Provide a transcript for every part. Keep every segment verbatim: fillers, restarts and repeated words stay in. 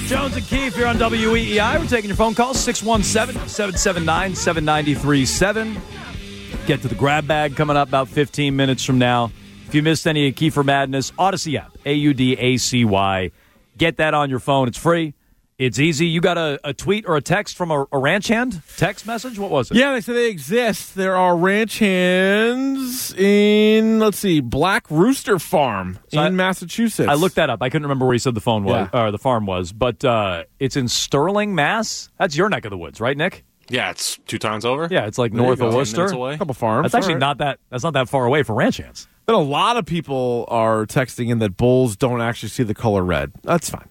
Jones and Keefe here on W E E I. We're taking your phone calls, six one seven, seven seven nine, seven nine three seven. Get to the grab bag coming up about fifteen minutes from now. If you missed any of Kiefer Madness, Odyssey app, A U D A C Y. Get that on your phone. It's free. It's easy. You got a, a tweet or a text from a, a ranch hand text message? What was it? Yeah, they say they exist. There are ranch hands in, let's see, Black Rooster Farm so in I, Massachusetts. I looked that up. I couldn't remember where he said the phone was, yeah. or the farm was, but uh, it's in Sterling, Mass. That's your neck of the woods, right, Nick? Yeah, it's two towns over. Yeah, it's like there north of Worcester. A couple farms. That's actually right. not that. That's not that far away for ranch hands. But a lot of people are texting in that bulls don't actually see the color red. That's fine.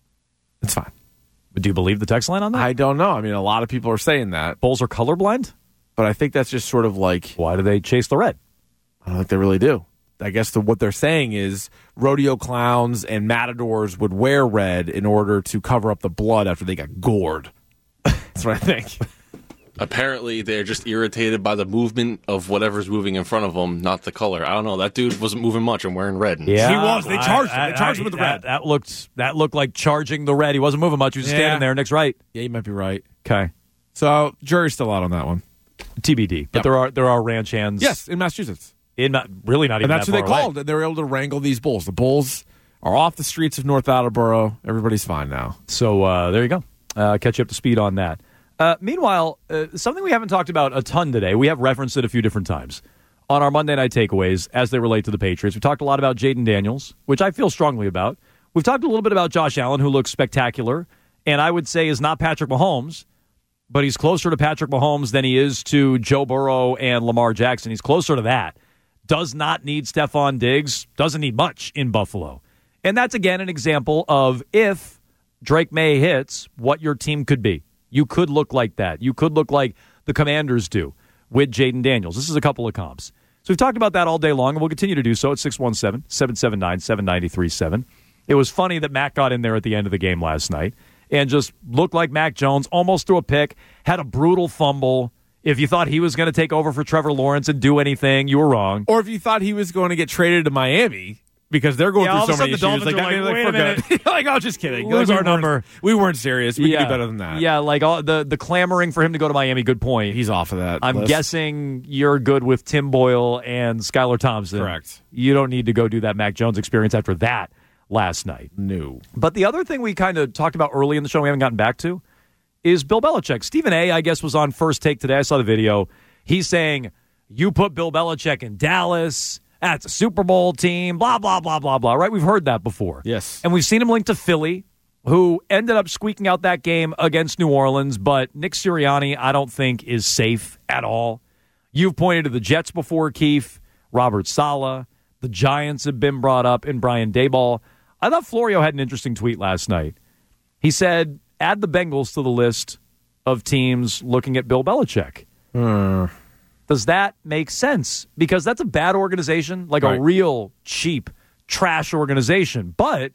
It's fine. But do you believe the text line on that? I don't know. I mean, a lot of people are saying that. Bulls are colorblind? But I think that's just sort of like... Why do they chase the red? I don't think they really do. I guess the, what they're saying is rodeo clowns and matadors would wear red in order to cover up the blood after they got gored. That's what I think. Apparently, they're just irritated by the movement of whatever's moving in front of them, not the color. I don't know. That dude wasn't moving much and wearing red. Yeah, he was. They charged I, him. They charged I, him with the that, red. That looked that looked like charging the red. He wasn't moving much. He was just yeah. standing there. Nick's right. Yeah, you might be right. Okay. So jury's still out on that one. T B D. But yep. there are there are ranch hands. Yes, in Massachusetts. In not, really not even. And that's that what they far called away. it. They were able to wrangle these bulls. The bulls are off the streets of North Attleboro. Everybody's fine now. So uh, there you go. Uh, catch you up to speed on that. Uh, meanwhile, uh, something we haven't talked about a ton today, we have referenced it a few different times on our Monday Night Takeaways as they relate to the Patriots. We talked a lot about Jaden Daniels, which I feel strongly about. We've talked a little bit about Josh Allen, who looks spectacular, and I would say is not Patrick Mahomes, but he's closer to Patrick Mahomes than he is to Joe Burrow and Lamar Jackson. He's closer to that. Does not need Stephon Diggs, doesn't need much in Buffalo. And that's, again, an example of if Drake May hits, what your team could be. You could look like that. You could look like the Commanders do with Jaden Daniels. This is a couple of comps. So we've talked about that all day long, and we'll continue to do so at six one seven, seven seven nine, seven nine three seven. It was funny that Mac got in there at the end of the game last night and just looked like Mac Jones, almost threw a pick, had a brutal fumble. If you thought he was going to take over for Trevor Lawrence and do anything, you were wrong. Or if you thought he was going to get traded to Miami... Because they're going yeah, through so many the issues. Dolphins Like, are like, like, wait a minute. like, oh, just kidding. Lose like, our number. We weren't serious. We yeah. can do better than that. Yeah, like all, the, the clamoring for him to go to Miami, good point. He's off of that I'm list. guessing you're good with Tim Boyle and Skylar Thompson. Correct. You don't need to go do that Mac Jones experience after that last night. No. But the other thing we kind of talked about early in the show we haven't gotten back to is Bill Belichick. Stephen A., I guess, was on First Take today. I saw the video. He's saying, you put Bill Belichick in Dallas... That's a Super Bowl team, blah, blah, blah, blah, blah, right? We've heard that before. Yes. And we've seen him linked to Philly, who ended up squeaking out that game against New Orleans, but Nick Sirianni, I don't think, is safe at all. You've pointed to the Jets before, Keefe, Robert Saleh. The Giants have been brought up, and Brian Daboll. I thought Florio had an interesting tweet last night. He said, add the Bengals to the list of teams looking at Bill Belichick. Hmm. Does that make sense? Because that's a bad organization, like right. a real cheap trash organization. But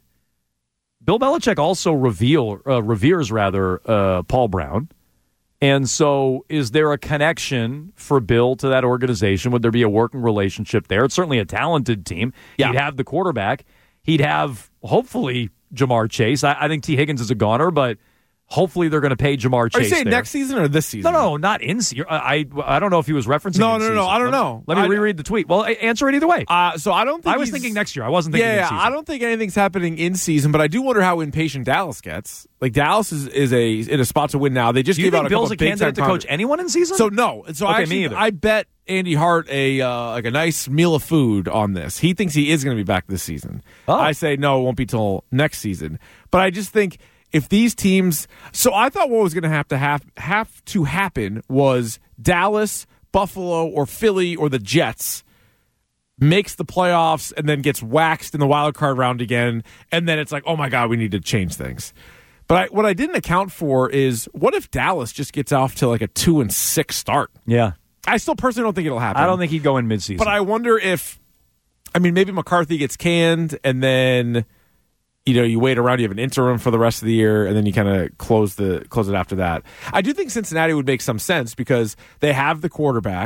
Bill Belichick also reveal, uh, reveres rather uh, Paul Brown. And so is there a connection for Bill to that organization? Would there be a working relationship there? It's certainly a talented team. Yeah. He'd have the quarterback. He'd have, hopefully, Jamar Chase. I, I think T. Higgins is a goner, but hopefully they're going to pay Jamar Chase. Are you saying there. next season or this season? No, no, not in season. I, I don't know if he was referencing No, in no, no, season. no, I don't let, know. Let me I, reread the tweet. Well, answer it either way. Uh, so I don't think I was he's, thinking next year. I wasn't thinking yeah, in season. I don't think anything's happening in season, but I do wonder how impatient Dallas gets. Like, Dallas is, is a in a spot to win now. They just do you gave think out a Bill's couple a candidate to coach anyone in season? So no. So okay, I actually, me either. I bet Andy Hart a uh, like a nice meal of food on this. He thinks he is going to be back this season. Oh. I say no, it won't be till next season. But I just think if these teams, so I thought what was going to have to have have to happen was Dallas, Buffalo, or Philly or the Jets makes the playoffs and then gets waxed in the wild card round again, and then it's like, oh my god, we need to change things. But I, what I didn't account for is what if Dallas just gets off to like a two and six start? Yeah, I still personally don't think it'll happen. I don't think he'd go in midseason. But I wonder if, I mean, maybe McCarthy gets canned and then, you know, you wait around, you have an interim for the rest of the year, and then you kind of close the close it after that. I do think Cincinnati would make some sense because they have the quarterback,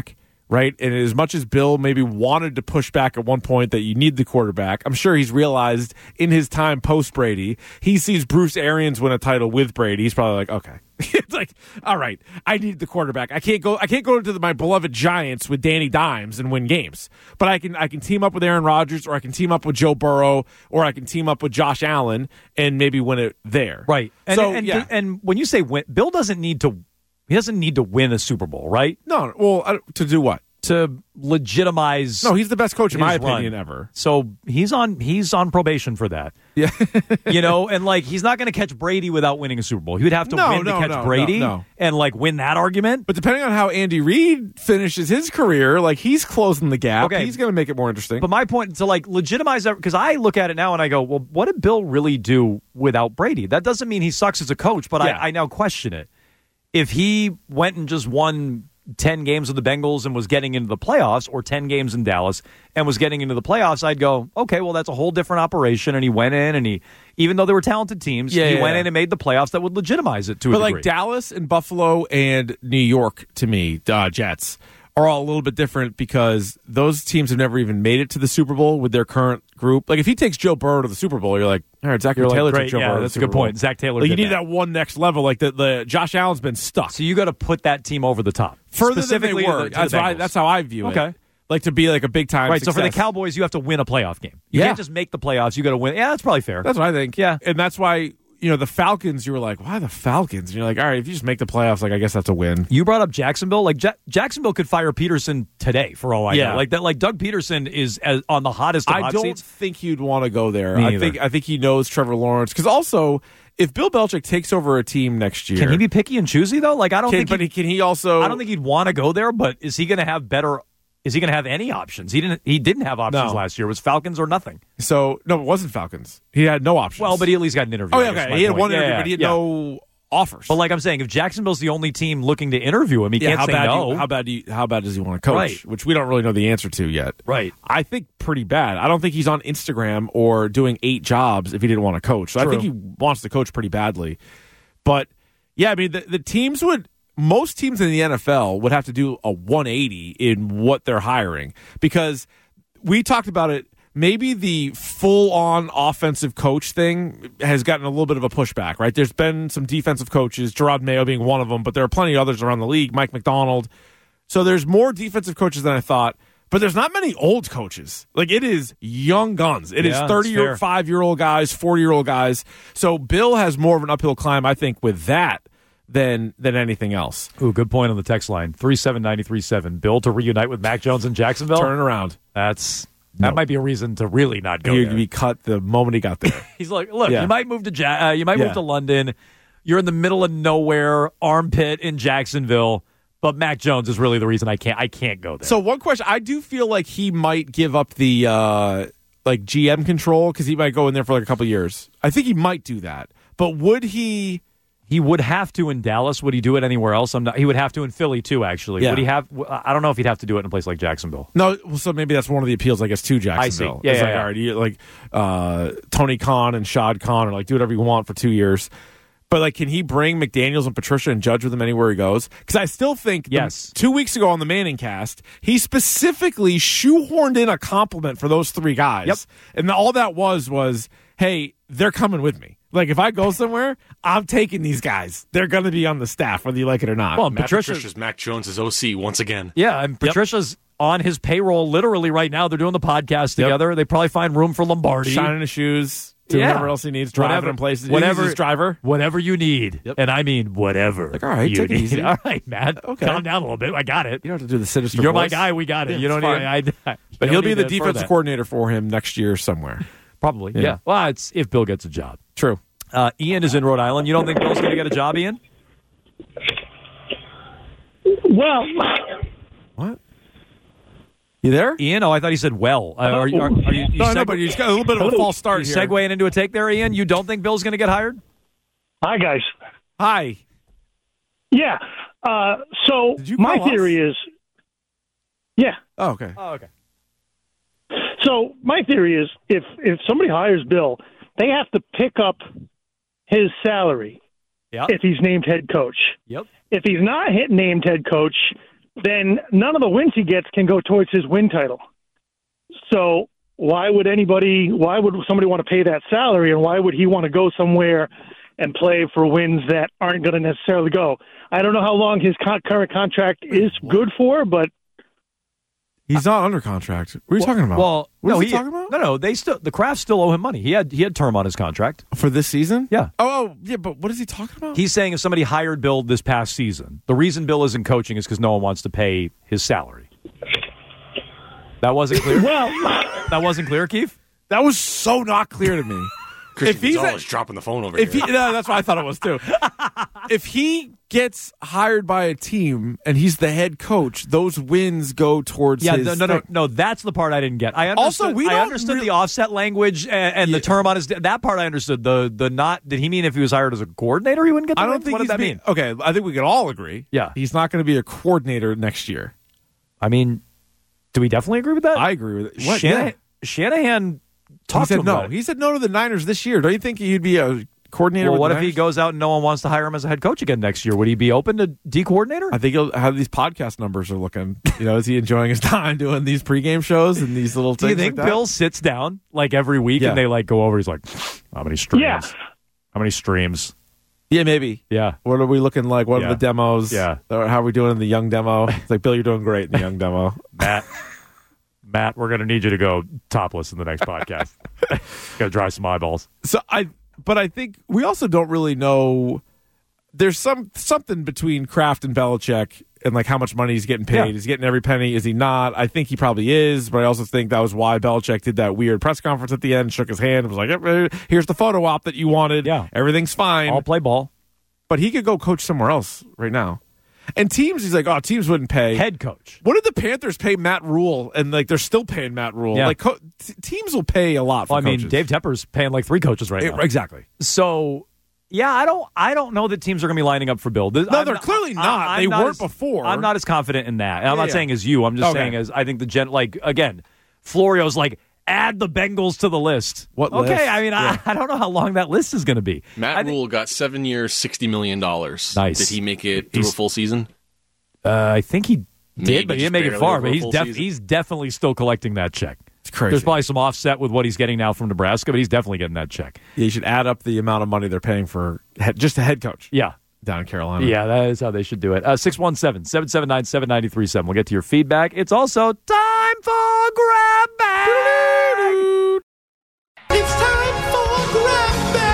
right? And as much as Bill maybe wanted to push back at one point that you need the quarterback, I'm sure he's realized in his time post-Brady, he sees Bruce Arians win a title with Brady. He's probably like, okay. It's like, all right, I need the quarterback. I can't go I can't go into the, my beloved Giants with Danny Dimes and win games. But I can I can team up with Aaron Rodgers, or I can team up with Joe Burrow, or I can team up with Josh Allen and maybe win it there. Right. And, so, and, yeah. and when you say win, Bill doesn't need to he doesn't need to win a Super Bowl, right? No, well, I- to do what? To legitimize No, he's the best coach in my his opinion run. ever. So he's on he's on probation for that. Yeah. You know, and like he's not going to catch Brady without winning a Super Bowl. He would have to No, win no, to catch no, Brady no, no. and like win that argument. But depending on how Andy Reid finishes his career, like he's closing the gap. Okay. He's going to make it more interesting. But my point to like legitimize that, because I look at it now and I go, well, what did Bill really do without Brady? That doesn't mean he sucks as a coach, but Yeah. I, I now question it. If he went and just won ten games with the Bengals and was getting into the playoffs, or ten games in Dallas and was getting into the playoffs, I'd go, okay, well, that's a whole different operation. And he went in and he, even though they were talented teams, Yeah, he yeah, went yeah. in and made the playoffs that would legitimize it to But a like degree. Dallas and Buffalo and New York, to me, uh, Jets, are all a little bit different because those teams have never even made it to the Super Bowl with their current group. Like if he takes Joe Burrow to the Super Bowl, you're like, all right, Zachary You're like, Taylor great, took Joe yeah, Burrow to that's the a good Super Bowl. point. Zach Taylor Like you did need that. that one next level. Like the, the Josh Allen's been stuck So you got to put that team over the top. further than they Specifically to were. the- to That's, the what I, Bengals. that's how I view it. Okay. Like to be like a big time. Right, so for the success. Cowboys, you have to win a playoff game. You Yeah. can't just make the playoffs. You got to win. Yeah, that's probably fair. That's what I think. Yeah. And that's why, you know, the Falcons, you were like, why the Falcons? And you're like, all right, if you just make the playoffs, like I guess that's a win. You brought up Jacksonville. Like ja- Jacksonville could fire Peterson today, for all I Yeah. know. Like that. Like Doug Peterson is as, on the hottest of I hot don't seats. think he'd want to go there. Me I neither. think I think he knows Trevor Lawrence because also if Bill Belichick takes over a team next year, Can he be picky and choosy though? Like I don't Can, think. but he, he, can he also? I don't think he'd want to go there. But is he going to have better? Is he going to have any options? He didn't. He didn't have options No. last year. It was Falcons or nothing. So no, it wasn't Falcons. He had no options. Well, but he at least got an interview. oh I yeah, guess is okay. my He had point. one Yeah, interview, yeah, but he had yeah. no offers. But like I'm saying, if Jacksonville's the only team looking to interview him, he yeah, can't how say bad? do no. you- how bad? Do you, how bad does he want to coach? Right. Which we don't really know the answer to yet. Right. I think pretty bad. I don't think he's on Instagram or doing eight jobs if he didn't want to coach. So True. I think he wants to coach pretty badly. But yeah, I mean the, the teams would most teams in the N F L would have to do a one eighty in what they're hiring because we talked about it. Maybe the full-on offensive coach thing has gotten a little bit of a pushback, right? There's been some defensive coaches, Gerard Mayo being one of them, but there are plenty of others around the league, Mike McDonald. So there's more defensive coaches than I thought, but there's not many old coaches. Like, it is young guns. It Yeah, is that's thirty-five-year-old guys, forty-year-old guys. So Bill has more of an uphill climb, I think, with that than than anything else. Ooh, good point on the text line. three seven nine three seven. Bill to reunite with Mac Jones in Jacksonville? Turn it around. That's that No. might be a reason to really not go He'd there. be cut the moment he got there. He's like, look, Yeah. you might move to ja- uh, you might Yeah. move to London. You're in the middle of nowhere, armpit in Jacksonville, but Mac Jones is really the reason I can't I can't go there. So one question, I do feel like he might give up the uh, like G M control because he might go in there for like a couple years. I think he might do that. But would he? he would have to in Dallas. Would he do it anywhere else? I'm not. He would have to in Philly too. Actually, Yeah. would he have? I don't know if he'd have to do it in a place like Jacksonville. No, well, so maybe that's one of the appeals, I guess, to Jacksonville. Yeah, It's yeah, like, yeah. all right, you, like uh, Tony Khan and Shad Khan are like, do whatever you want for two years. But like, can he bring McDaniels and Patricia and Judge with him anywhere he goes? Because I still think the- Yes. two weeks ago on the Manning cast, he specifically shoehorned in a compliment for those three guys. Yep. And all that was was, hey, they're coming with me. Like, if I go somewhere, I'm taking these guys. They're going to be on the staff, whether you like it or not. Well, Matt Patricia- Patricia's Mac Jones' O C once again. Yeah, and Patricia's on his payroll literally right now. They're doing the podcast Yep. together. They probably find room for Lombardi. shining his shoes, doing Yeah. whatever else he needs, driving Whatever- in places. whatever- He's his driver. Whatever you need. Yep. And I mean whatever. Like, all right, you take it need. easy. All right, Matt. Okay. Calm down a little bit. I got it. You don't have to do the sinister You're my voice. guy. We got it. Yeah, you don't it's need fine. I, I, But you he'll don't be need the to infer defensive that. coordinator for him next year somewhere. Probably. Yeah. Yeah. Well, it's if Bill gets a job. True. Uh, Ian is in Rhode Island. You don't think Bill's going to get a job, Ian? Well, What? You there? Ian? Oh, I thought he said well. Uh, are, you- are, are you, you No, no, seg- but you just got a little bit of a false start you here. segueing into a take there, Ian? You don't think Bill's going to get hired? hi guys. Hi. Yeah. Uh, so Did you my call us? theory is, yeah. Oh, okay. Oh, okay. So my theory is, if if somebody hires Bill, they have to pick up his salary Yeah. if he's named head coach. Yep. If he's not hit named head coach, then none of the wins he gets can go towards his win title. So why would anybody, why would somebody want to pay that salary, and why would he want to go somewhere and play for wins that aren't going to necessarily go? I don't know how long his con- current contract is good for, but He's not under contract. What are you well, talking about? Well, what no, are you he, talking about? No, no, they still the Crafts still owe him money. He had he had term on his contract For this season? Yeah. Oh, oh, yeah, but what is he talking about? He's saying if somebody hired Bill this past season, the reason Bill isn't coaching is because no one wants to pay his salary. That wasn't clear. well, That wasn't clear, Keith. That was so not clear to me. Christian If he's Gonzalez a- dropping the phone over If he, here. no, that's what I thought it was too. If he gets hired by a team and he's the head coach, those wins go towards Yeah, his no, no, no, thing. no. That's the part I didn't get. I Also, understood. we I don't understood really- the offset language and, and the Yeah. term on his. That part I understood. The the not. Did he mean if he was hired as a coordinator, he wouldn't get the I don't wins? think What did he's that being- mean? Okay, I think we can all agree. Yeah. He's not going to be a coordinator next year. I mean, do we definitely agree with that? I agree with it. What? Shanahan, Yeah. Shanahan He talked to said him no. about it. He said no to the Niners this year. Don't you think he'd be a coordinator? Well, with what the if he Niners? goes out and no one wants to hire him as a head coach again next year? Would he be open to D coordinator? I think he'll, how these podcast numbers are looking. You know, is he enjoying his time doing these pregame shows and these little Do things you think like that? Bill sits down like every week Yeah. and they like go over? He's like, how many streams? Yeah. How many streams? Yeah, maybe. Yeah. What are we looking like? What Yeah. are the demos? Yeah. Or how are we doing in the young demo? It's like, Bill, you're doing great in the young demo. Matt, Matt, we're going to need you to go topless in the next podcast. Got to dry some eyeballs. So I, but I think we also don't really know. There's some something between Kraft and Belichick and like how much money he's getting paid. Yeah. Is he getting every penny? Is he not? I think he probably is, but I also think that was why Belichick did that weird press conference at the end, shook his hand, and was like, "Yep, here's the photo op that you wanted. Yeah. Everything's fine." I'll play ball. But he could go coach somewhere else right now. And teams, he's like, oh, teams wouldn't pay. Head coach. What did the Panthers pay Matt Rule? And like they're still paying Matt Rule. Yeah. Like co- t- teams will pay a lot for Well, I mean, coaches. Dave Tepper's paying like three coaches right Eh, now. exactly. So, yeah, I don't, I don't know that teams are going to be lining up for Bill. This- No, I'm they're clearly not. I'm They not weren't as- before. I'm not as confident in that. And I'm Yeah, not yeah. saying as you. I'm just Okay. saying as I think the gen. Like again, Florio's like add the Bengals to the list. What Okay, list? I mean, Yeah. I, I don't know how long that list is going to be. Matt I think- Rule got seven years, sixty million dollars. Nice. Did he make it through He's- a full season? Uh, I think he did, Maybe but he didn't just make it barely far. over But a he's full def- season. he's definitely still collecting that check. It's crazy. There's probably some offset with what he's getting now from Nebraska, but he's definitely getting that check. Yeah, you should add up the amount of money they're paying for head, just a head coach Yeah. down in Carolina. Yeah, that is how they should do it. Uh, six one seven, seven seven nine, seven nine three seven. We'll get to your feedback. It's also time for Grab Bag. It's time for Grab Bag.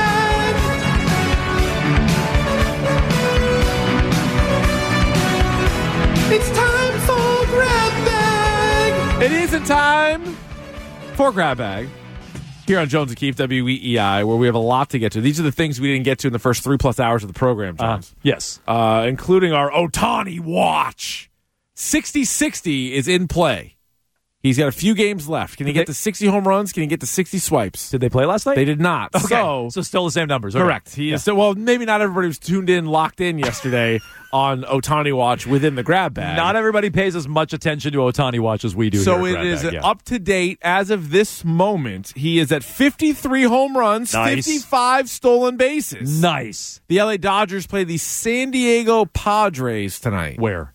It's time for Grab Bag. It isn't time for Grab Bag. Here on Jones and Keefe, W E E I, where we have a lot to get to. These are the things we didn't get to in the first three plus hours of the program, Uh, Jones. yes. Uh, including our Ohtani watch. sixty sixty is in play. He's got a few games left. Can he Did get they- to sixty home runs? Can he get to sixty swipes? Did they play last night? They did not. Okay. So, So, still the same numbers. Okay. correct. He is still, well, maybe not everybody was tuned in, locked in yesterday on Ohtani watch within the grab bag. Not everybody pays as much attention to Ohtani watch as we do. So here it at Grab is Bag, yeah. up to date as of this moment. He is at fifty-three home runs, Nice. fifty-five stolen bases. Nice. The L A Dodgers play the San Diego Padres tonight. Where?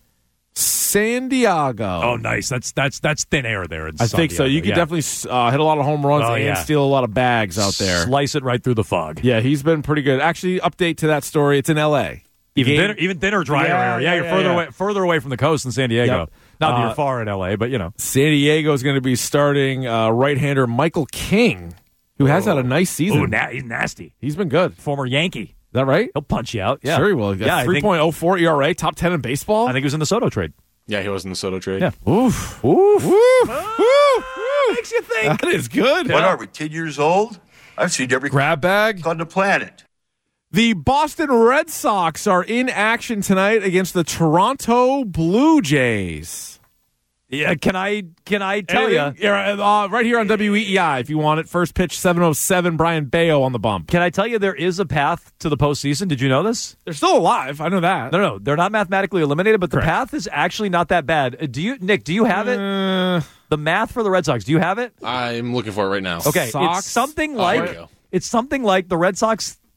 San Diego. Oh, nice. That's that's that's thin air there. In I San think so. Diego. You could Yeah. definitely uh, hit a lot of home runs Oh, and yeah. steal a lot of bags out there. Slice it right through the fog. Yeah, he's been pretty good. Actually, update to that story. It's in L A. Even Game- thinner, even thinner, drier Yeah, air. Yeah, yeah, you're yeah, further yeah. away, further away from the coast than San Diego. Yep. Not that Uh, you're far in L A, but you know. San Diego is going to be starting uh, right-hander Michael King, who has had a nice season. Ooh, na- he's nasty. He's been good. Is Former Yankee. that right? He'll punch you out. Yeah, Sure he will. Yeah, I three think, point oh four E R A, top ten in baseball. I think he was in the Soto trade. Yeah, he was in the Soto trade. Yeah. Oof. Oof. Oof. Oof. Makes you think. That is good. What are we, ten years old? I've seen every Grab bag. on the planet. The Boston Red Sox are in action tonight against the Toronto Blue Jays. Yeah, can I can I tell you? Anything- yeah, uh, right here on W E E I if you want it. First pitch, seven oh seven, Brian Bayo on the bump. Can I tell you there is a path to the postseason? Did you know this? They're still alive. I know that. No, no, they're not mathematically eliminated, but the Correct. path is actually not that bad. Uh, Do you, Nick? Do you have it? Uh, The math for the Red Sox. Do you have it? I'm looking for it right now. Okay, Sox? it's something Oh, here we like go. it's something like the Red Sox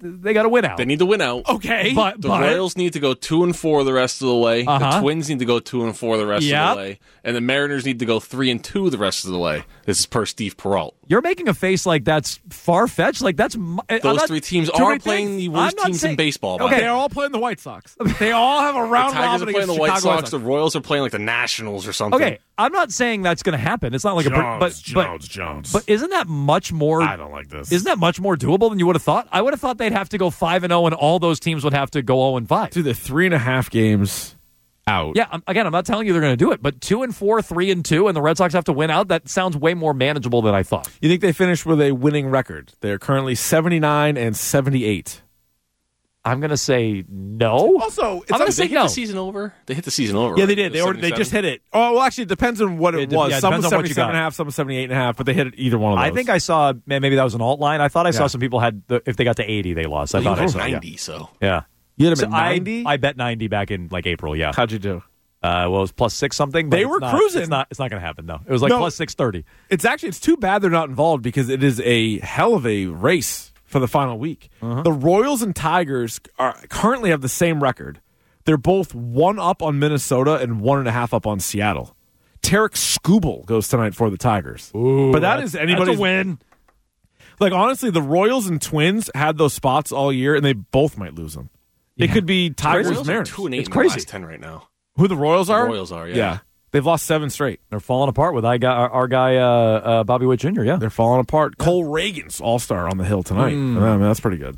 they got to win out. They need to win out. Okay. But, The but Royals need to go two and four the rest of the way. Uh-huh. The Twins need to go two and four the rest Yep. of the way, and the Mariners need to go three and two the rest of the way. This is per Steve Perrault. you're making a face like that's far fetched. Like that's mu- I'm Those not- three teams too are many playing things. the I'm worst not teams saying- in baseball. by Okay. the They're way. all playing the White Sox. They all have a round The Tigers robin are playing against the White Chicago White Sox. The Sox. Royals are playing like the Nationals or something. Okay, I'm not saying that's going to happen. It's not like a Jones, but Jones, but Jones. but isn't that much more? I don't like this. Isn't that much more doable than you would have thought? I would have thought they'd have to go five and zero, and all those teams would have to go zero and five. Dude, they're three and a half games out. Yeah, I'm, again, I'm not telling you they're going to do it, but two and four, three and two, and the Red Sox have to win out. That sounds way more manageable than I thought. You think they finished with a winning record? They're currently seventy-nine and seventy-eight. I'm going to say no. Also, it's I'm going to Did say they hit no. the season over? They hit the season over. Yeah, right? they did. They It was already, they just seventy-seven? hit it. Oh, well, actually, it depends on what it, It de- was. yeah, it some depends was on what you seventy-seven got. and a half, some was seventy-eight and a half, but they hit either one of those. I think I saw, man, maybe that was an alt line. I thought I saw Yeah. some people had, the, if they got to eighty, they lost. I You thought I were saw, yeah. ninety, so. Yeah. you hit So them at I, ninety. I bet ninety back in like April, yeah. How'd you do? Uh, well, it was plus six something. But They it's were not- cruising. It's not, it's not going to happen, though. It was like No. plus six thirty. It's actually it's too bad they're not involved because it is a hell of a race for the final week. Uh-huh. The Royals and Tigers are currently have the same record. They're both one up on Minnesota and one and a half up on Seattle. Tarek Skubal goes tonight for the Tigers. Ooh, but that that's- is anybody's that's a win. Like honestly, the Royals and Twins had those spots all year, and they both might lose them. It could be The Tigers Royals are Mariners. two and eight It's in crazy. the last ten right now. Who the Royals are? Royals are, yeah. Yeah, they've lost seven straight. They're falling apart with I got our, our guy, uh, uh, Bobby Witt Junior, yeah. They're falling apart. Cole Reagan's All Star on the hill tonight. Hmm. I mean, that's pretty good.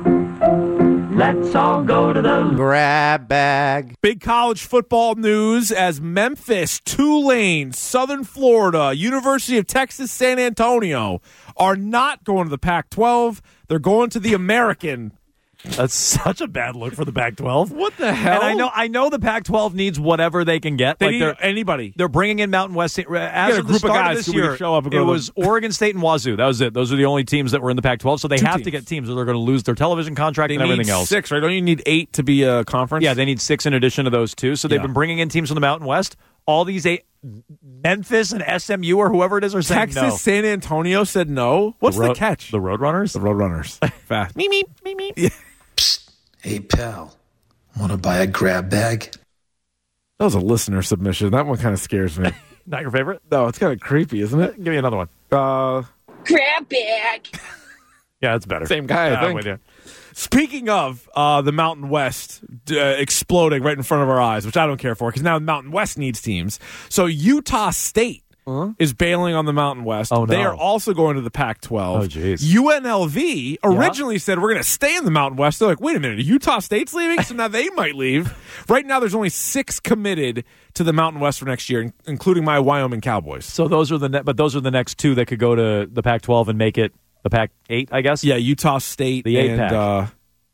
Let's all go to the Grab bag. Big college football news as Memphis, Tulane, Southern Florida, University of Texas, San Antonio are not going to the Pac twelve. They're going to the American. That's such a bad look for the Pac twelve. What the hell? And I know, I know the Pac twelve needs whatever they can get. They like need they're, anybody. they're bringing in Mountain West. As get a of the group of start guys of this who would year, show up and go it to the- was Oregon State and Wazoo. That was it. Those are the only teams that were in the Pac twelve. So they Two have to teams. get teams, or they're going to lose their television contract They and everything need else. six, right? Don't you need eight to be a conference? Yeah, they need six in addition to those two. So they've Yeah. been bringing in teams from the Mountain West. All these eight, Memphis and S M U or whoever it is, are saying Texas, no. San Antonio said no. What's the, Ro- catch? The Roadrunners. The Roadrunners. Fast. meep, meep, meep, meep. Hey, pal, want to buy a grab bag? That was a listener submission. That one kind of scares me. Not your favorite? No, it's kind of creepy, isn't it? Give me another one. Uh, Grab bag. Yeah, that's better. Same guy, I Yeah, I'm think. with you. Speaking of uh, the Mountain West uh, exploding right in front of our eyes, which I don't care for because now the Mountain West needs teams. So Utah State is bailing on the Mountain West. Oh, no. They are also going to the Pac twelve. Oh, jeez. U N L V originally said we're going to stay in the Mountain West. They're like, wait a minute, Utah State's leaving? So now they might leave. Right now there's only six committed to the Mountain West for next year, in- including my Wyoming Cowboys. So those are the ne- but those are the next two that could go to the Pac twelve and make it the Pac eight, I guess. Yeah, Utah State The eight and pack. uh,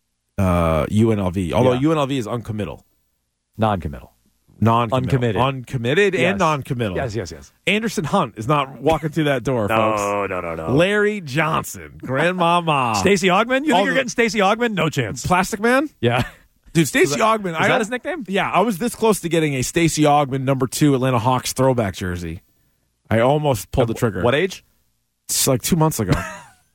uh, U N L V. Although Yeah. U N L V is uncommittal. Non-committal. Non-committal. Uncommitted. Uncommitted Yes. and non-committal. Yes, yes, yes. Anderson Hunt is not walking through that door, folks. no, no, no. Larry Johnson, Grandmama. Stacey Augman? You All think you're the- getting Stacey Augman? No chance. Plastic Man? Yeah. Dude, Stacey that- Augman. Is I that his nickname? Yeah, I was this close to getting a Stacey Augman number two Atlanta Hawks throwback jersey. I almost pulled the trigger. What age? It's like two months ago.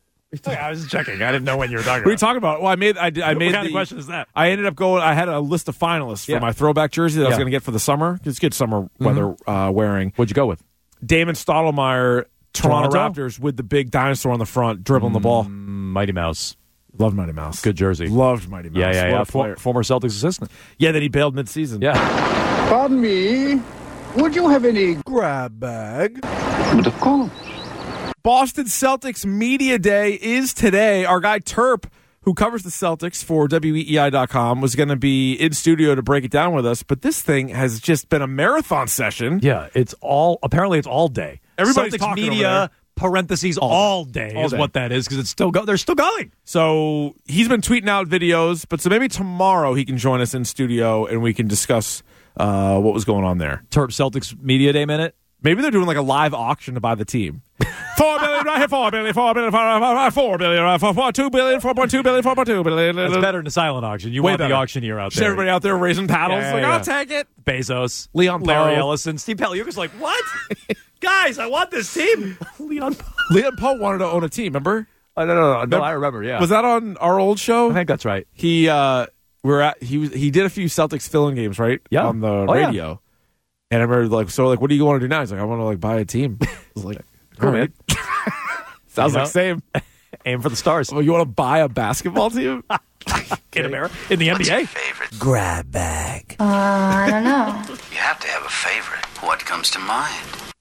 I was checking. I didn't know when you were talking What are you talking about? Well, I made. I, did, I What made. kind the, of question is that? I ended up going. I had a list of finalists for Yeah. my throwback jersey that I was Yeah. going to get for the summer. It's good summer weather uh, wearing. What'd you go with? Damon Stoudemire, Toronto, Toronto? Raptors with the big dinosaur on the front, dribbling the ball. Mighty Mouse. Loved Mighty Mouse. Good jersey. Loved Mighty Mouse. Yeah, yeah, What yeah. a For, player. former Celtics assistant. Yeah, that he bailed midseason. Yeah. Pardon me. Would you have any Grab bag. But of course. Boston Celtics Media Day is today. Our guy Terp, who covers the Celtics for W E E I dot com, was going to be in studio to break it down with us. But this thing has just been a marathon session. Yeah, it's all, apparently it's all day. Everybody's Celtics talking over media, there. parentheses, all, day All is day. what that is because it's still go- they're still going. So he's been tweeting out videos, but so maybe tomorrow he can join us in studio and we can discuss uh, what was going on there. Terp Celtics Media Day minute. Maybe they're doing like a live auction to buy the team. Four billion, right here, four billion, four billion, four, four, four billion, right, four, four, two billion, four point two billion, four point two billion. That's better than the silent auction. You Way want better. the auctioneer out Just there. everybody out there raising paddles. Yeah, like, yeah, I'll yeah. take it. Bezos, Leon Larry Poe. Ellison, Steve Peliucas like, what? Guys, I want this team. Leon Poe. Leon Poe wanted to own a team, remember? Oh, no, no, no, no. I remember. Yeah, Was that on our old show? I think that's right. He uh, we're at he was he did a few Celtics filling games, right? Yeah. on the Oh, yeah. radio. And I remember like, so like, what do you want to do now? He's like, I want to like buy a team. I was like, Cool, all right. Sounds You like know? same. Aim for the stars. Well, you want to buy a basketball team? In America, in the N B A. Favorite. Grab bag. Uh, I don't know. You have to have a favorite. What comes to mind?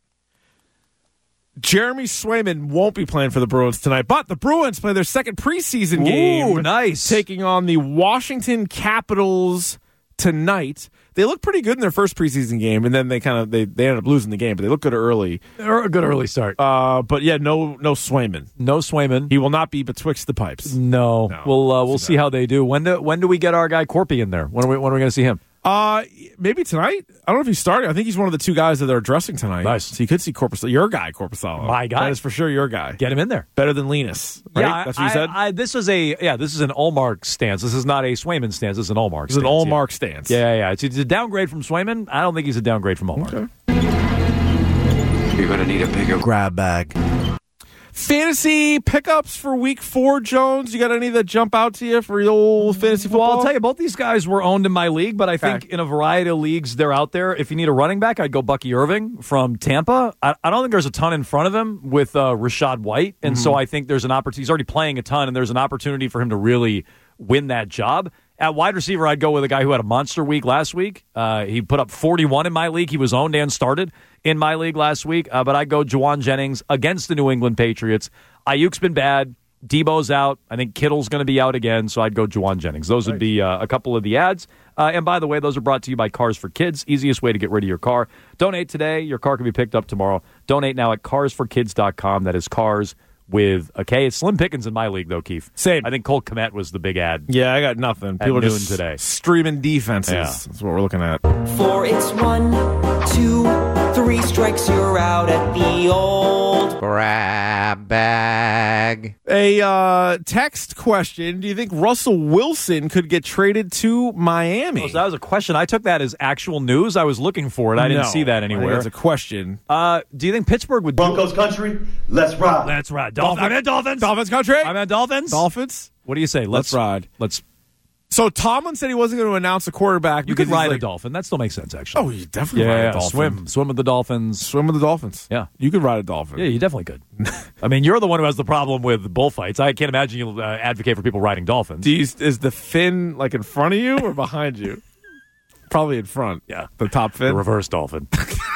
Jeremy Swayman won't be playing for the Bruins tonight, but the Bruins play their second preseason game. Ooh, nice. Taking on the Washington Capitals tonight. They look pretty good in their first preseason game, and then they kind of they, they ended up losing the game, but they look good early. Or a good early start. Uh, but yeah, no no Swayman. No Swayman. He will not be betwixt the pipes. No. No. We'll uh, we'll see how they do. When do when do we get our guy Corpy in there? When are we when are we going to see him? Uh, maybe tonight. I don't know if he's starting. I think he's one of the two guys that they're dressing tonight. Nice. So you could see Corpus. Your guy, Corpusalo. My guy. That is for sure your guy. Get him in there. Better than Linus. Right? Yeah, That's what I, you said. I, I, this is a yeah. This is an Allmark stance. This is not a Swayman stance. This is an Allmark. It's an stance, all-mark yeah. stance. Yeah, yeah, yeah. It's, it's a downgrade from Swayman. I don't think he's a downgrade from Allmark. Okay. You're going to need a bigger Grab bag. Fantasy pickups for week four, Jones. You got any that jump out to you for your old fantasy football? Well, I'll tell you, both these guys were owned in my league, but I think Okay. in a variety of leagues they're out there. If you need a running back, I'd go Bucky Irving from Tampa. I, I don't think there's a ton in front of him with uh, Rashad White, and Mm-hmm. so I think there's an opportunity. He's already playing a ton, and there's an opportunity for him to really win that job. At wide receiver, I'd go with a guy who had a monster week last week. Uh, he put up forty-one in my league. He was owned and started in my league last week. Uh, but I'd go Juwan Jennings against the New England Patriots. Ayuk's been bad. Debo's out. I think Kittle's going to be out again, so I'd go Juwan Jennings. Those would be uh, a couple of the ads. Uh, and by the way, those are brought to you by Cars for Kids. Easiest way to get rid of your car. Donate today. Your car can be picked up tomorrow. Donate now at cars for kids dot com. That is cars with a K. It's Slim Pickens in my league, though, Keith. Same. I think Cole Kmet was the big ad. Yeah, I got nothing. People are noon just today. streaming defenses. Yeah. That's what we're looking at. For it's one, two, three strikes, you're out at the old grab bag. A uh, text question. Do you think Russell Wilson could get traded to Miami? Oh, so that was a question. I took that as actual news. I was looking for it. I didn't No, see that I think anywhere. That's a question. Uh, do you think Pittsburgh would Broncos country, let's ride. Let's ride. Dolphins. I'm at Dolphins. Dolphins country? I'm at Dolphins. Dolphins? What do you say? Let's ride. Let's. So Tomlin said he wasn't going to announce a quarterback. You because could ride he's a like, dolphin. That still makes sense, actually. Oh, you definitely yeah, ride yeah, a dolphin. swim, swim with the Dolphins. Swim with the Dolphins. Yeah, you could ride a dolphin. Yeah, you definitely could. I mean, you're the one who has the problem with bullfights. I can't imagine you uh, advocate for people riding dolphins. Do you, is the fin like in front of you or behind you? Probably in front. Yeah, the top fin. The reverse dolphin.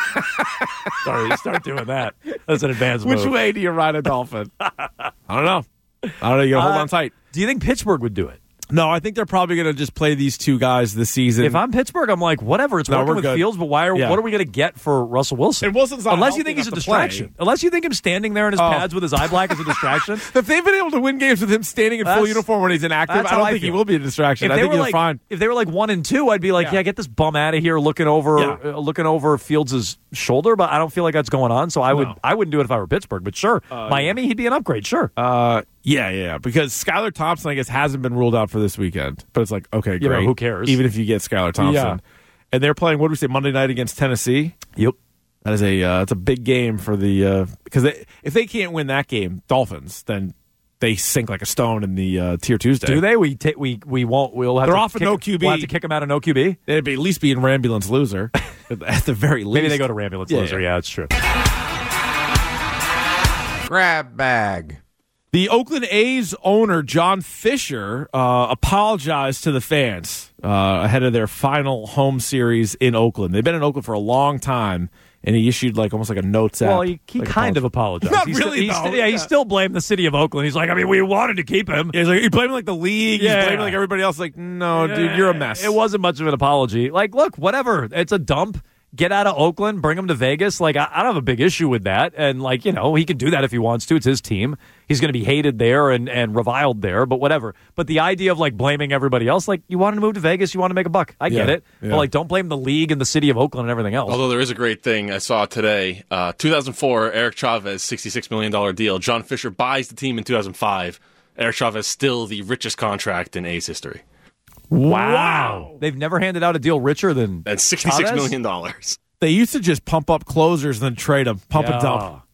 Sorry, start doing that. That's an advanced Which move. way do you ride a dolphin? I don't know. I don't know. You got to hold Uh, on tight. Do you think Pittsburgh would do it? No, I think they're probably going to just play these two guys this season. If I'm Pittsburgh, I'm like, whatever. It's No, working we're with good. Fields, but why are Yeah. what are we going to get for Russell Wilson? And Wilson's not Unless you healthy think he's a enough to play. distraction. Unless you think him standing there in his Oh. pads with his eye black is a distraction. If they've been able to win games with him standing in full That's- uniform when he's inactive, that's I how don't I think he feel. will be a distraction. If I they think were he's like, fine. if they were like one and two, I'd be like, yeah, Yeah. get this bum out of here, looking over, Yeah. uh, looking over Fields' shoulder. But I don't feel like that's going on. So I would, No. I wouldn't do it if I were Pittsburgh. But sure, Miami, he'd be an upgrade. Sure. Uh, yeah, yeah, because Skylar Thompson, I guess, hasn't been ruled out for this weekend. But it's like, okay, Yeah, but great. who cares? Even if you get Skylar Thompson. Yeah. And they're playing, what do we say, Monday night against Tennessee? Yep. That is a uh, it's a big game for the uh, because they, if they can't win that game, Dolphins, then they sink like a stone in the uh, Tier Tuesday. Do they? We ta- we we won't. We'll have They're to off of kick, no Q B. We'll have to kick them out of no Q B. They'd be at least be in Rambulance loser at the very least. Maybe they go to Rambulance Yeah, loser. yeah. Yeah, that's true. Grab bag. The Oakland A's owner, John Fisher, uh, apologized to the fans uh, ahead of their final home series in Oakland. They've been in Oakland for a long time, and he issued like almost like a notes app. Well, he, he like kind of apologized. Not He's really, Still, he's though. still- yeah, he Yeah. still blamed the city of Oakland. He's like, I mean, we wanted to keep him. Yeah, he's like, you blaming like the league. Yeah. He's blaming like everybody else. Like, no, dude, you're a mess. It wasn't much of an apology. Like, look, whatever. It's a dump. Get out of Oakland, bring him to Vegas. Like, I, I don't have a big issue with that. And, like, you know, he can do that if he wants to. It's his team. He's going to be hated there and, and reviled there, but whatever. But the idea of, like, blaming everybody else, like, you wanted to move to Vegas, you want to make a buck. I get Yeah, it. yeah. But, like, don't blame the league and the city of Oakland and everything else. Although there is a great thing I saw today. Uh, two thousand four, Eric Chavez, sixty-six million dollars deal. John Fisher buys the team in two thousand five. Eric Chavez still the richest contract in A's history. Wow. They've never handed out a deal richer than And sixty-six Chavez? million dollars. They used to just pump up closers and then trade them, pump Yeah. and dump.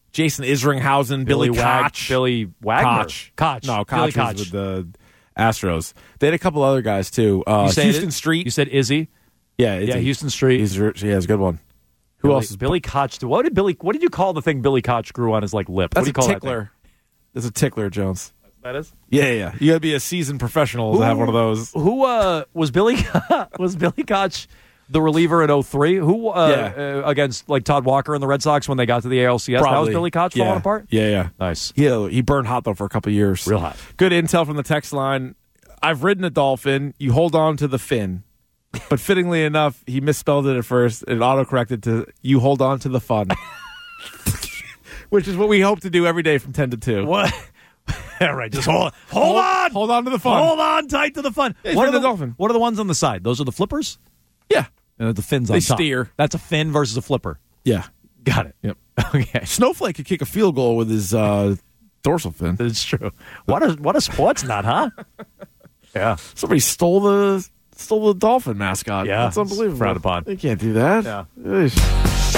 Jason Isringhausen, Billy, Billy Wag- Koch. Billy Wagner. Koch. Koch. No, Billy Koch Koch. was with the Astros. They had a couple other guys, too. Uh, You said Houston it- Street. You said Izzy. yeah, it's Yeah, a- Houston Street. He's, yeah, it's a good one. Who Billy, else is Billy Koch? What did Billy? What did you call the thing Billy Koch grew on his like lip? That's what do you a call tickler. That's a tickler, Jones. that? That is. Yeah, yeah, yeah. You got to be a seasoned professional to have one of those. Who uh, was Billy? was Billy Koch the reliever in oh three? Who uh, Yeah. uh, against like Todd Walker and the Red Sox when they got to the A L C S? That was Probably. Billy Koch yeah. falling apart. Yeah, yeah. Nice. Yeah, he burned hot though for a couple years. Real hot. Good intel from the text line. I've ridden a dolphin. You hold on to the fin. But fittingly enough, he misspelled it at first. It autocorrected to you hold on to the fun. Which is what we hope to do every day from ten to two. What? All right, just hold, hold on, Hold on to the fun. hold on tight to the fun. Yeah, he's what are ridden the a dolphin. What are the ones on the side? Those are the flippers. Yeah. And the fins on They top. steer. That's a fin versus a flipper. Yeah. Got it. Yep. Okay, Snowflake could kick a field goal with his uh, dorsal fin. that's true. What a what a sports nut, huh? Yeah. Somebody stole the stole the dolphin mascot. Yeah, That's unbelievable. it's frowned upon. They can't do that. Yeah. Eesh.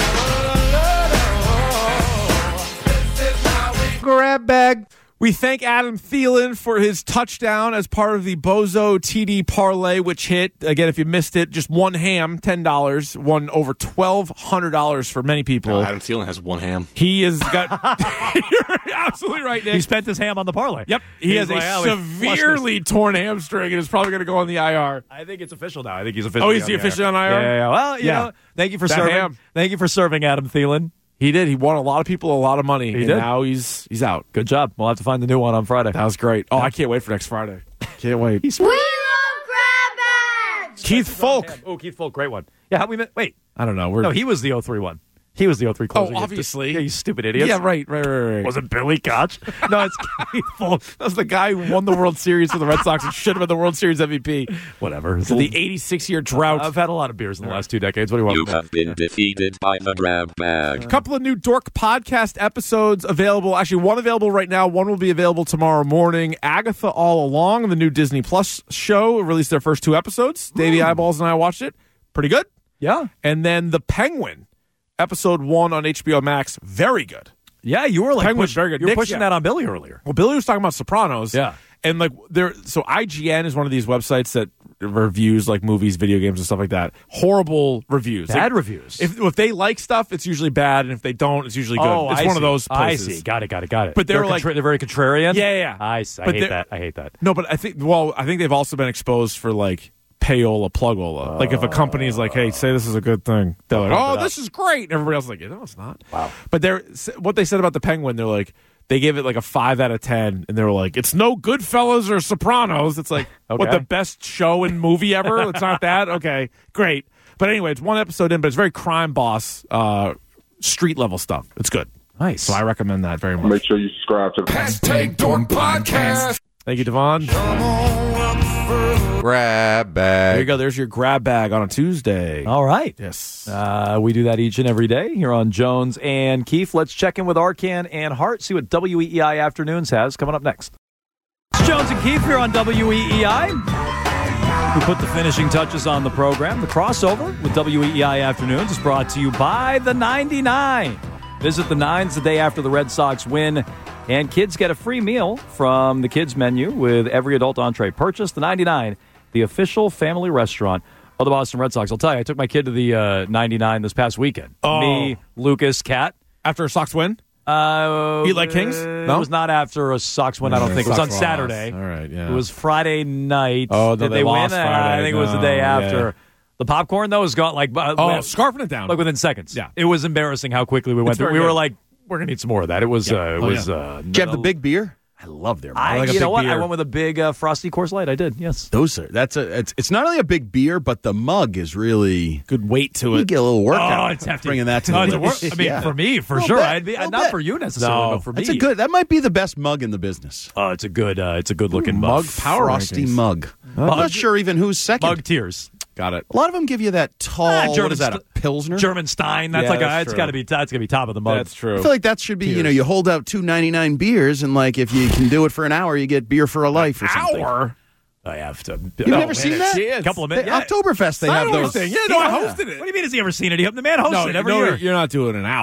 Grab bag. We thank Adam Thielen for his touchdown as part of the Bozo T D parlay, which hit. Again, if you missed it, just one ham, ten dollars, won over twelve hundred dollars for many people. Oh, Adam Thielen has one ham. He has got. You're absolutely right, Nick. He spent his ham on the parlay. Yep. He He's has like, a "Oh, we flushed severely torn hamstring and is probably going to go on the I R. I think it's official now. I think he's official. Oh, is he officially on I R? Yeah, yeah, yeah. Well, you Yeah. know, thank you for That serving. ham. Thank you for serving, Adam Thielen. He did. He won a lot of people a lot of money. He and did. now he's he's out. Good job. We'll have to find the new one on Friday. That was great. Oh, I can't wait for next Friday. Can't wait. We love grab bags! Keith Folk. Oh, Keith Folk, great one. Yeah, how we met? Wait, I don't know. We're no, he was the oh three one. He was the oh three closer. Oh, obviously. Yeah, you stupid idiot. yeah, right, right, right, right. Was it Billy Koch? No, it's Keith Folk. That was the guy who won the World Series for the Red Sox and should have been the World Series M V P. Whatever. It's To a the little- eighty-six year drought. I've had a lot of beers in the last two decades. What do you want? You from me? have been defeated by the grab bag. A couple of new Dork podcast episodes available. Actually, one available right now. One will be available tomorrow morning. Agatha All Along, the new Disney Plus show, released their first two episodes. Davey Eyeballs and I watched it. Pretty good. Yeah. And then The Penguin, episode one on H B O Max. Very good. Yeah, you were like Penguin's push- very good. You were Nick's- pushing yeah. that on Billy earlier. Well, Billy was talking about Sopranos. Yeah. And like there so I G N is one of these websites that reviews like movies, video games and stuff like that. Horrible reviews. Bad Like, reviews. If if they like stuff, it's usually bad, and if they don't, it's usually good. Oh, it's I one see. of those I places. see. Got it. Got it. Got it. But they they're were like- contra- they're very contrarian. Yeah, yeah, yeah. I, see. I But hate they're- that. I hate that. No, but I think well, I think they've also been exposed for like payola plugola. like if a company is like, "Hey, say this is a good thing," they're like, Pump "Oh, it up. this is great." And everybody else is like, "No, it's not." Wow. But they're what they said about the Penguin. They're like. They gave it like a five out of ten, and they were like, "It's no Goodfellas or Sopranos." It's like, what, Okay. the best show and movie ever? It's not that? Okay, great. But anyway, it's one episode in, but it's very crime boss, uh, street level stuff. It's good. Nice. So I recommend that very much. Make sure you subscribe to the Hashtag Dork Podcast. Thank you, Devon. Grab There you bag. go. There's your grab bag on a Tuesday. All right. Yes. Uh, we do that each and every day here on Jones and Keefe. Let's check in with Arcan and Hart, see what W E E I Afternoons has coming up next. It's Jones and Keefe here on W E E I. We put the finishing touches on the program. The crossover with W E E I Afternoons is brought to you by the ninety-nine. Visit the Nines the day after the Red Sox win, and kids get a free meal from the kids menu with every adult entree purchase. The ninety-nine, the official family restaurant of the Boston Red Sox. I'll tell you, I took my kid to the uh, ninety-nine this past weekend. Oh. Me, Lucas, Kat. After a Sox win? Uh, Eat like kings? It No? was not after a Sox win, I don't think. It was on Sox loss. Saturday. All right, yeah. It was Friday night. Oh, no, Did they they, lost win? Friday. I think it was the day No, after. yeah. The popcorn, though, was gone like uh, Oh, went- scarfing it down. like within seconds. Yeah. It was embarrassing how quickly we went It's through. very We were good. like, we're going to need some more of that. It was, Yeah. uh, it Oh, was, yeah. uh, Did you have the big beer? I love their I like a You know big what? I beer. went with a big uh, Frosty Coors Light. I did, yes. Those are that's a it's it's not only a big beer, but the mug is really good weight to you it. get a little workout. Oh, it's hefty. Bringing that to Oh, the it's a list. work- I mean, Yeah. for me, for Little sure. bit, I'd be, little not bit. for you necessarily, No. but for me. That's a good. That might be the best mug in the business. Oh, it's a good. Uh, it's a good looking Mug mug. power Frosty rankings. mug. I'm not sure even who's second. Mug tears. Got it. A lot of them give you that tall. Ah, what German is that? A st- Pilsner. German Stein. That's Yeah, like a, that's it's true. got to be. That's gonna be top of the mug. That's true. I feel like that should be. You know, you hold out two ninety nine beers, and like if you can do it for an hour, you get beer for a life or something. Hour? I have to. You've never seen that? A couple of The minutes. Yeah. Oktoberfest, they have Sign-away those. thing. Yeah, no, I Yeah. hosted it. What do you mean? Has he ever seen it? He, the man hosts No, it every no, year. you're not doing an hour.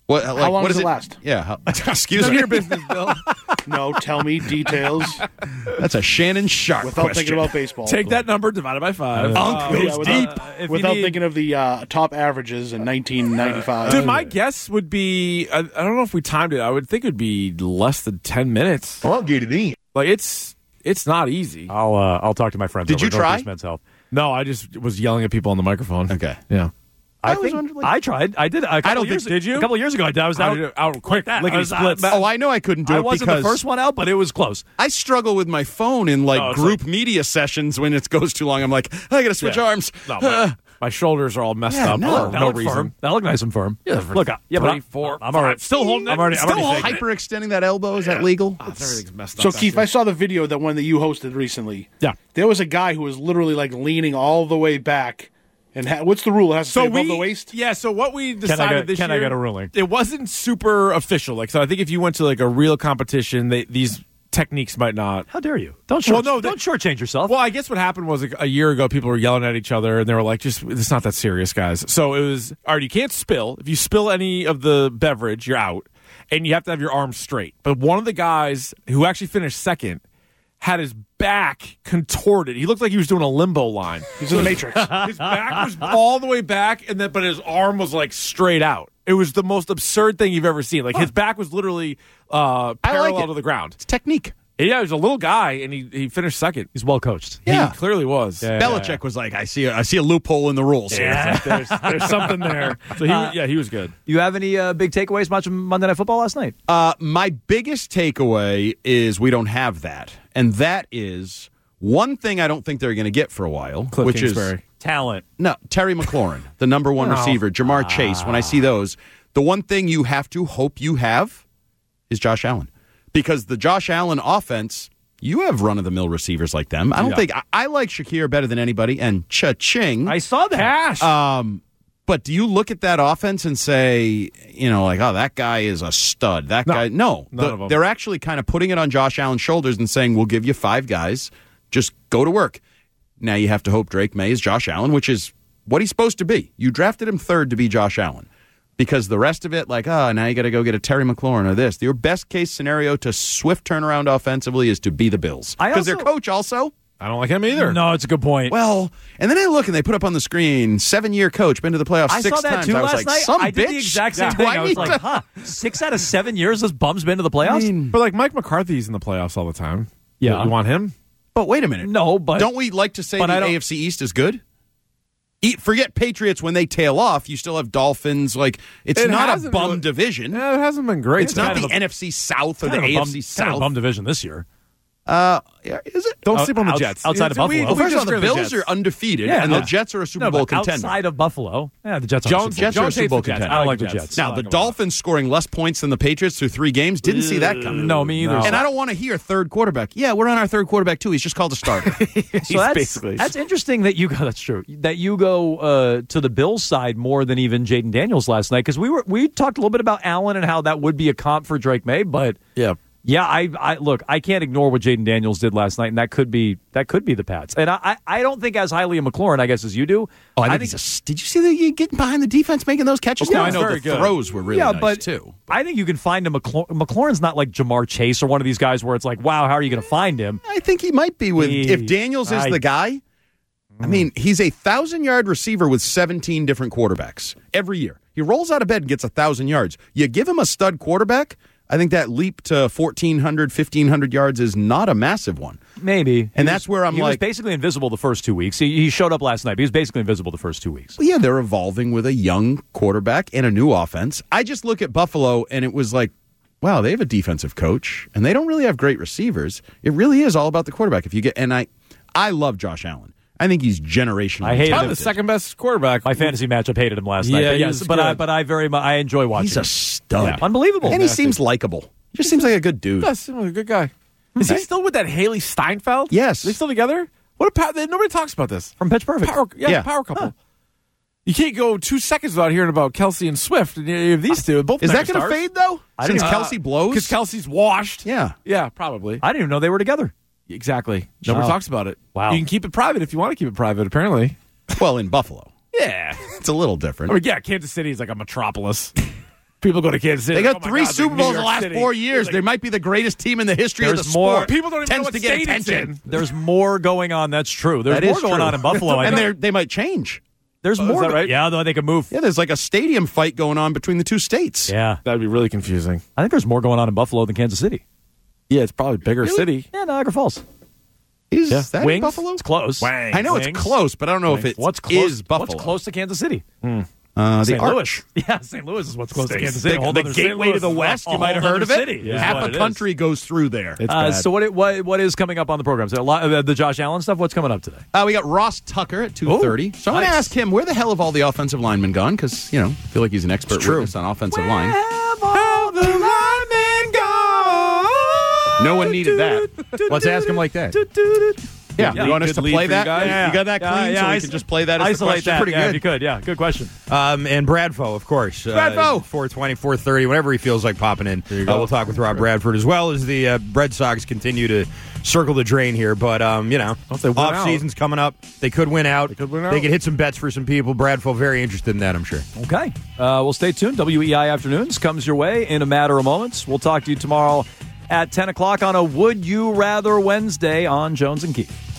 What, like, how long what does is it last? Yeah. How, excuse None me. of your business, Bill. No, tell me details. That's a Shannon Sharp Without question. thinking about baseball. Take that number divided by five. Uh, Uh, yeah, without, deep. If you without need- thinking of the uh, top averages in nineteen ninety-five. Dude, my guess would be, I, I don't know if we timed it. I would think it would be less than ten minutes. I'll get it in. Like, it's it's not easy. I'll uh, I'll talk to my friends. Did over you at Northeast try? Men's Health. No, I just was yelling at people on the microphone. Okay. Yeah. I, I was think wondering, like- I tried. I did. A couple I don't years, think- did you? A couple of years ago, I, did. I was I out, did it out quick, like that. lickety I was, splits. uh, Oh, I know I couldn't do I it wasn't because the first one out, but it was close. I struggle with my phone in like Oh, it's group like- media sessions when it goes too long. I'm like, I gotta switch Yeah. arms. No, my, my shoulders are all messed Yeah, up no. for That no looked reason. firm. That looked nice and firm. Yeah, Look, I- yeah, but three, I'm, four, I'm already five. Still holding it. I'm already. I'm Still already holding shaking. Hyperextending that elbow, is that legal? Oh, everything's messed up. So, back Keith, here. I saw the video, that one that you hosted recently. Yeah. There was a guy who was literally like leaning all the way back. And ha- what's the rule? It has to So stay above we, the waist? yeah. So what we decided get- this can I year, get a ruling? It wasn't super official. Like, so I think if you went to like a real competition, they, these techniques might not. How dare you? Don't short, Well, no, don't they- shortchange yourself. Well, I guess what happened was like, a year ago, people were yelling at each other, and they were like, "Just it's not that serious, guys." So it was, all right, you can't spill. If you spill any of the beverage, you're out, and you have to have your arms straight. But one of the guys who actually finished second had his back contorted. He looked like he was doing a limbo line. He's in the Matrix. His back was all the way back, and then but his arm was like straight out. It was the most absurd thing you've ever seen. Like his back was literally uh, I like parallel it. to the ground. It's technique. Yeah, he was a little guy, and he, he finished second. He's well coached. Yeah. He clearly was. Yeah. Belichick was like, I see a, I see a loophole in the rules here. Yeah, there's, there's something there. So he, yeah, he was good. You have any uh, big takeaways watching Monday Night Football last night? Uh, my biggest takeaway is we don't have that. And that is one thing I don't think they're going to get for a while, Cliff which Kingsbury. is Talent. no Terry McLaurin, the number one No. receiver, Jamar Chase. When I see those, the one thing you have to hope you have is Josh Allen, because the Josh Allen offense, you have run-of-the-mill receivers like them. I don't Yeah. think I, I like Shakir better than anybody, and cha-ching. I saw that. Cash. Um, but do you look at that offense and say, you know, like, oh, that guy is a stud. That No, guy, no. none The- of them. They're actually kind of putting it on Josh Allen's shoulders and saying, we'll give you five guys. Just go to work. Now you have to hope Drake May is Josh Allen, which is what he's supposed to be. You drafted him third to be Josh Allen. Because the rest of it, like, oh, now you got to go get a Terry McLaurin or this. Your best case scenario to swift turnaround offensively is to be the Bills. I Because their also- coach also. I don't like him either. No, it's a good point. Well, and then I look and they put up on the screen seven-year coach, been to the playoffs I six saw that times. too I was last like, night. some I did bitch. the exact same Do thing. I, was need like, to- huh, six out of seven years this bum's been to the playoffs? I mean, But like Mike McCarthy's in the playoffs all the time. Yeah. You, you want him? but wait a minute. No, but Don't we like to say but the I don't- A F C East is good? Eat, forget Patriots when they tail off. You still have Dolphins. Like it's It not a hasn't bum really- division. Yeah, it hasn't been great. It's not kind the of a- N F C South or the kind of a A F bum, C kind of a South. bum division this year. Uh, yeah, is it? Don't Out- sleep on the outs- Jets. outside of Yeah, we- Buffalo. Well, we first of all, the disagree with Bills Jets. are undefeated, Yeah, and no. the Jets are a Super No, Bowl but contender. outside of Buffalo, yeah, the Jets. Are Jones, Super Bowl Jets are Jones Super hates Bowl the Jets. contender. I I like like the the Jets. Jets. Now, I the like them. Dolphins scoring less points than the Patriots through three games. Didn't see that coming. No, me either. No. And I don't want to hear third quarterback. Yeah, we're on our third quarterback too. He's just called a starter. So that's, basically- that's interesting that you go. That's true. That you go uh, to the Bills side more than even Jaden Daniels last night, because we were we talked a little bit about Allen and how that would be a comp for Drake May, but Yeah. yeah, I, I look, I can't ignore what Jaden Daniels did last night, and that could be that could be the Pats. And I, I, I don't think as highly of McLaurin, I guess, as you do. Oh, I think, he's a, did you see that you getting behind the defense making those catches? Yeah, Now, I it's know very the good. throws were really yeah, nice but too. I think you can find him. McLaurin, McLaurin's not like Jamar Chase or one of these guys where it's like, wow, how are you going to find him? I think he might be with He- if Daniels is I- the guy. I mean, he's a thousand yard receiver with seventeen different quarterbacks every year. He rolls out of bed and gets a thousand yards. You give him a stud quarterback, I think that leap to fourteen hundred, fifteen hundred yards is not a massive one. Maybe, And He that's was- where I'm he like- was basically invisible the first two weeks. He, he showed up last night. But he was basically invisible the first two weeks. Well, yeah, they're evolving with a young quarterback and a new offense. I just look at Buffalo and it was like, wow, they have a defensive coach and they don't really have great receivers. It really is all about the quarterback. If you get and I, I love Josh Allen. I think he's generational. I hate him. Probably the second best quarterback. My fantasy matchup hated him last night. Yeah, But he yes, was but I, good. but I very much I enjoy watching. He's a him. stud. Yeah. Unbelievable. And he seems likable. He just seems like a good dude. That's a good guy. Is he still with that Haley Steinfeld? Yes. Are they still together? What a power, nobody talks about this. From Pitch Perfect. Power, yeah, Yeah. power couple. You can't go two seconds without hearing about Kelsey and Swift. And any of these two, both Is that going going to fade though? I Since didn't- Kelsey blows? Because Kelsey's washed. Yeah. Yeah, probably. I didn't even know they were together. Exactly. Nobody Wow. talks about it. Wow. You can keep it private if you want to keep it private, apparently. Well, in Buffalo. Yeah. It's a little different. I mean, yeah, Kansas City is like a metropolis. People go to Kansas City. They got oh my three God, Super like New Bowls in the York last City. four years. Like, they might be the greatest team in the history of the There's more- sport. People don't even Tends know what to get state it's attention. in. There's more going on. That's true. There's That more is going true. on in Buffalo. I and know. they they might change. There's Oh, is more. that right? Yeah, though they can move. Yeah, there's like a stadium fight going on between the two states. Yeah, That'd be really confusing. I think there's more going on in Buffalo than Kansas City. Yeah, it's probably a bigger Really? city. Yeah, Niagara Falls. Is Yeah. that in Wings? Buffalo? It's close. Wang. I know Wings. it's close, but I don't know if Wings. it what's close, is Buffalo. What's close to Kansas City? Uh, the Saint Arch. Louis. Yeah, Saint Louis is what's close to States. Kansas City. The, A whole the other Saint gateway Louis to the is a West. You whole might have other heard of city. it. Yeah. Half What the it is. country goes through there. It's Uh, bad. so what, what what is coming up on the programs? A lot, uh, the Josh Allen stuff. What's coming up today? Uh, we got Ross Tucker at two thirty. So I'm going to nice. ask him, where the hell have all the offensive linemen gone? Because, you know, I feel like he's an expert witness on offensive line. Have all the linemen gone? No one needed that. Let's ask him like that. Yeah, Yeah, you want us good to lead play for you that? guys? Yeah. You got that Yeah, clean, yeah, so we iso- can just play that as the Isolate question? that. Pretty Yeah, good. if you could. Yeah, good question. Um, and Bradfo, of course. Bradfo. Uh, four twenty, four thirty, whenever he feels like popping in. Uh, we'll talk with Rob Bradford as well as the uh, Red Sox continue to circle the drain here. But, um, you know, If they win off out. season's coming up. They could win out. They could win out. They could hit some bets for some people. Bradfo, very interested in that, I'm sure. Okay. Uh, well, stay tuned. W E I Afternoons comes your way in a matter of moments. We'll talk to you tomorrow at ten o'clock on a Would You Rather Wednesday on Jones and Keith.